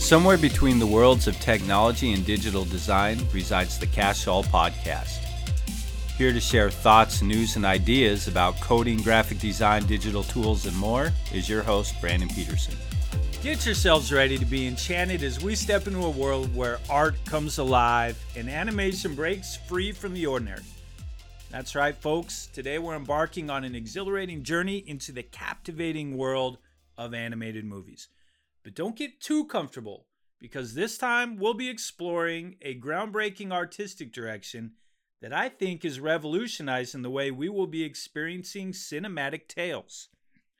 Somewhere between the worlds of technology and digital design resides the Cash All Podcast. Here to share thoughts, news, and ideas about coding, graphic design, digital tools, and more is your host, Brandon Peterson. Get yourselves ready to be enchanted as we step into a world where art comes alive and animation breaks free from the ordinary. That's right, folks. Today we're embarking on an exhilarating journey into the captivating world of animated movies. But don't get too comfortable, because this time we'll be exploring a groundbreaking artistic direction that I think is revolutionizing the way we will be experiencing cinematic tales.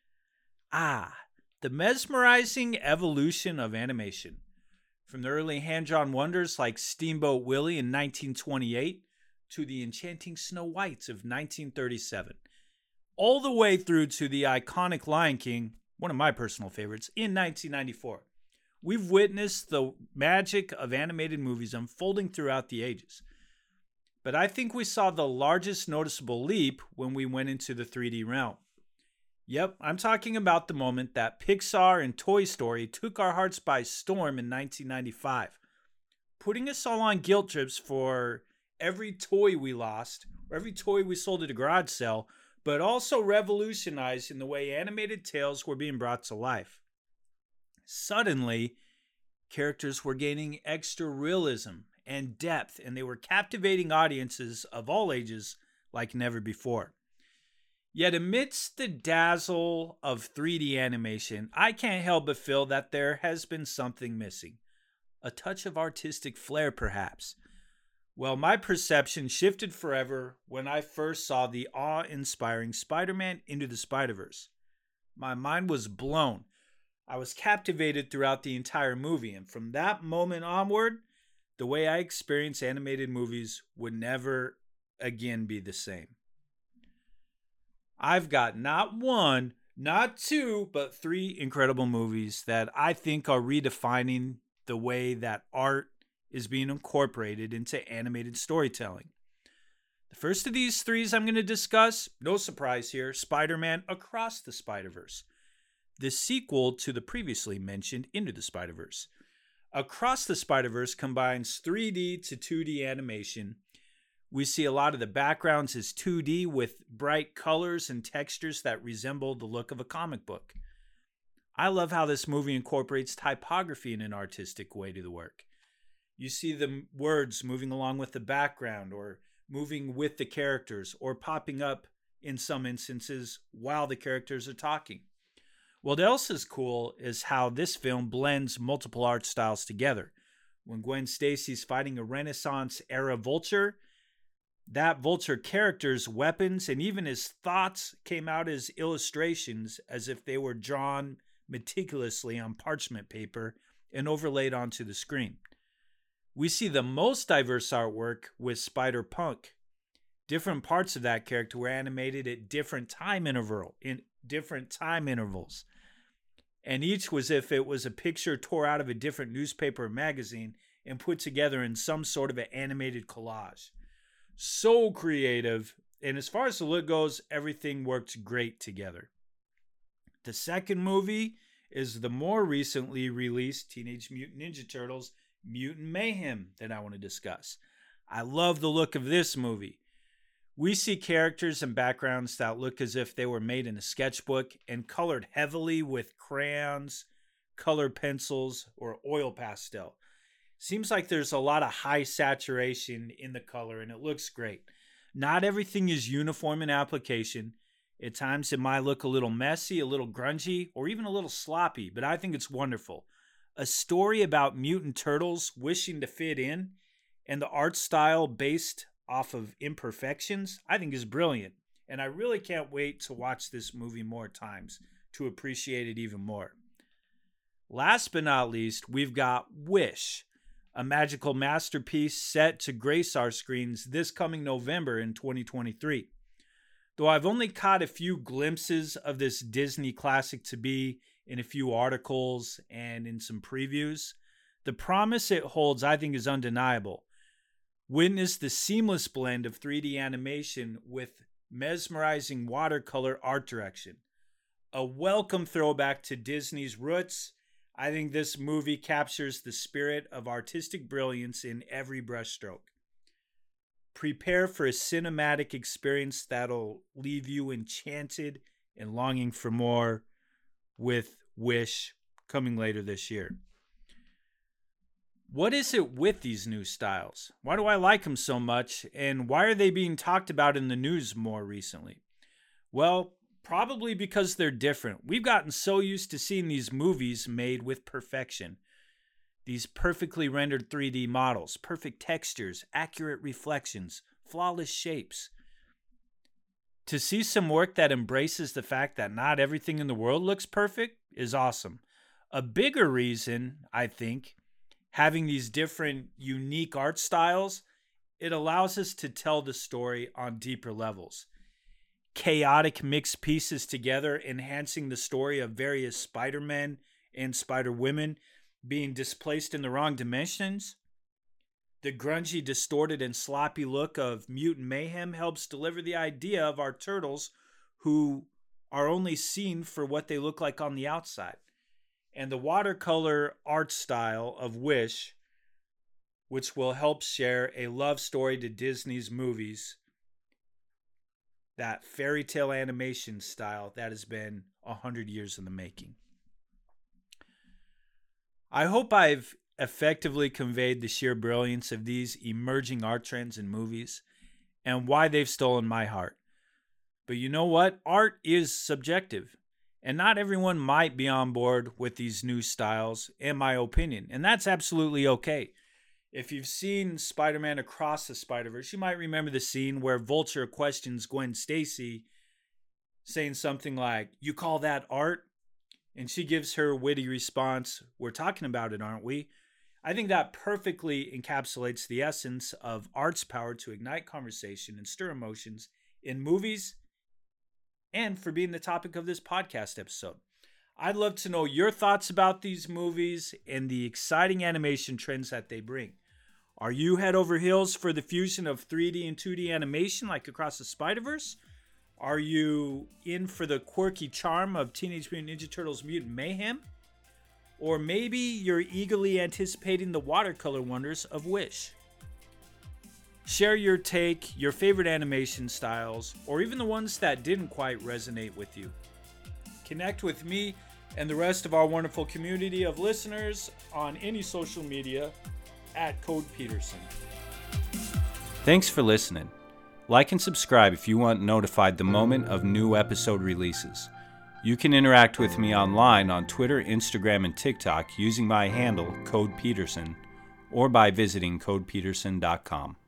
The mesmerizing evolution of animation. From the early hand-drawn wonders like Steamboat Willie in 1928 to the enchanting Snow Whites of 1937, all the way through to the iconic Lion King, one of my personal favorites, in 1994. We've witnessed the magic of animated movies unfolding throughout the ages. But I think we saw the largest noticeable leap when we went into the 3D realm. Yep, I'm talking about the moment that Pixar and Toy Story took our hearts by storm in 1995, putting us all on guilt trips for every toy we lost, or every toy we sold at a garage sale, but also revolutionizing the way animated tales were being brought to life. Suddenly, characters were gaining extra realism and depth, and they were captivating audiences of all ages like never before. Yet amidst the dazzle of 3D animation, I can't help but feel that there has been something missing. A touch of artistic flair, perhaps. Well, my perception shifted forever when I first saw the awe-inspiring Spider-Man Into the Spider-Verse. My mind was blown. I was captivated throughout the entire movie, and from that moment onward, the way I experience animated movies would never again be the same. I've got not one, not two, but three incredible movies that I think are redefining the way that art is being incorporated into animated storytelling. The first of these threes I'm going to discuss, no surprise here, Spider-Man Across the Spider-Verse, the sequel to the previously mentioned Into the Spider-Verse. Across the Spider-Verse combines 3D to 2D animation. We see a lot of the backgrounds as 2D with bright colors and textures that resemble the look of a comic book. I love how this movie incorporates typography in an artistic way to the work. You see the words moving along with the background, or moving with the characters, or popping up in some instances while the characters are talking. What else is cool is how this film blends multiple art styles together. When Gwen Stacy's fighting a Renaissance-era vulture, that vulture character's weapons and even his thoughts came out as illustrations, as if they were drawn meticulously on parchment paper and overlaid onto the screen. We see the most diverse artwork with Spider-Punk. Different parts of that character were animated at different time intervals, and each was if it was a picture tore out of a different newspaper or magazine and put together in some sort of an animated collage. So creative, and as far as the look goes, everything worked great together. The second movie is the more recently released Teenage Mutant Ninja Turtles Mutant Mayhem that I want to discuss. I love the look of this movie. We see characters and backgrounds that look as if they were made in a sketchbook and colored heavily with crayons, colored pencils, or oil pastel. Seems like there's a lot of high saturation in the color, and it looks great. Not everything is uniform in application. At times it might look a little messy, a little grungy, or even a little sloppy, but I think it's wonderful. A story about mutant turtles wishing to fit in, and the art style based off of imperfections, I think is brilliant. And I really can't wait to watch this movie more times to appreciate it even more. Last but not least, we've got Wish, a magical masterpiece set to grace our screens this coming November in 2023. Though I've only caught a few glimpses of this Disney classic to be in a few articles and in some previews, the promise it holds I think is undeniable. Witness the seamless blend of 3D animation with mesmerizing watercolor art direction. A welcome throwback to Disney's roots. I think this movie captures the spirit of artistic brilliance in every brushstroke. Prepare for a cinematic experience that'll leave you enchanted and longing for more, with Wish coming later this year. What is it with these new styles? Why do I like them so much? And why are they being talked about in the news more recently? Well, probably because they're different. We've gotten so used to seeing these movies made with perfection. These perfectly rendered 3D models, perfect textures, accurate reflections, flawless shapes. To see some work that embraces the fact that not everything in the world looks perfect is awesome. A bigger reason, I think, having these different, unique art styles, it allows us to tell the story on deeper levels. Chaotic mixed pieces together, enhancing the story of various Spider-Men and Spider-Women being displaced in the wrong dimensions. The grungy, distorted, and sloppy look of Mutant Mayhem helps deliver the idea of our turtles who are only seen for what they look like on the outside. And the watercolor art style of Wish, which will help share a love story to Disney's movies, that fairy tale animation style that has been 100 years in the making. I hope I've effectively conveyed the sheer brilliance of these emerging art trends in movies and why they've stolen my heart. But you know what? Art is subjective, and not everyone might be on board with these new styles, in my opinion, and that's absolutely okay. If you've seen Spider-Man Across the Spider-Verse, you might remember the scene where Vulture questions Gwen Stacy, saying something like, "You call that art?" And she gives her witty response, "We're talking about it, aren't we?" I think that perfectly encapsulates the essence of art's power to ignite conversation and stir emotions in movies, and for being the topic of this podcast episode. I'd love to know your thoughts about these movies and the exciting animation trends that they bring. Are you head over heels for the fusion of 3D and 2D animation like Across the Spider-Verse? Are you in for the quirky charm of Teenage Mutant Ninja Turtles Mutant Mayhem? Or maybe you're eagerly anticipating the watercolor wonders of Wish. Share your take, your favorite animation styles, or even the ones that didn't quite resonate with you. Connect with me and the rest of our wonderful community of listeners on any social media at Code Peterson. Thanks for listening. Like and subscribe if you want notified the moment of new episode releases. You can interact with me online on Twitter, Instagram, and TikTok using my handle, Code Peterson, or by visiting codepeterson.com.